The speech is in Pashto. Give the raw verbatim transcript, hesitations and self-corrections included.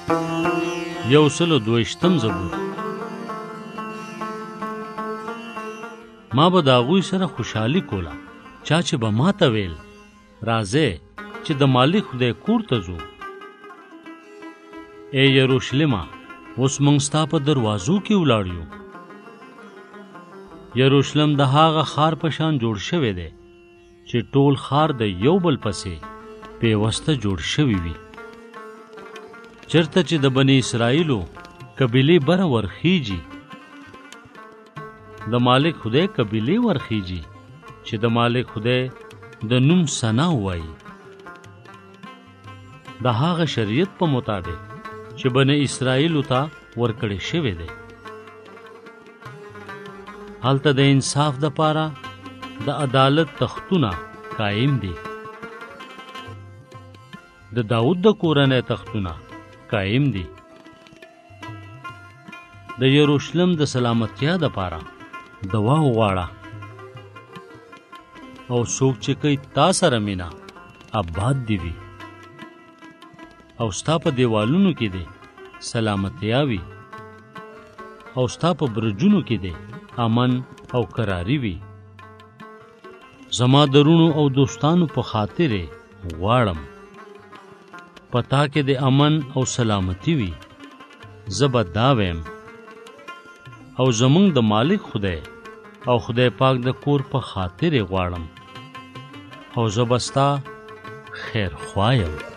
یو سل و دویشتم زبور. ما به د هغوی سره خوشحالي کوله، چا چې به ما ته ویل راځئ چې د مالک خدای کور ته ځو. ای یروشلمه، اوس موږ ستا په دروازو کې ولاړ یو. یروشلم د هغه ښار په شان جوړ شوی دی چې ټول ښار د یو بل پسې پیوسته جوړ شوی وي. چرته چې د بني اسرائیلو قبیلې بره ورخیږي، د مالک خدای قبیلې ورخیږي چې د مالک خدای د نوم ثنا وایي، د هغه شریعت په مطابق چې بني اسرائیلو ته ورکړی شوی دی. هلته د انصاف دپاره د عدالت تختونه قایم دي، د داود د کورنۍ تختونه قایم دي. د یروشلم د سلامتیا دپاره دوا وغواړه، او څوک چې کوي تا سره مینه آباد دي وي، او ستا په دیوالونو کې دی سلامتیا وي، او ستا په برجونو کې دی امن او قراری وي. زما درونو او دوستانو په خاطر غواړم، پتا کې د امن او سلامتی وي. زه به دا ویم، او زمونږ د مالک خدای او خدای پاک د کور په خاطر غواړم، او زه به ستا خیر خوا یم.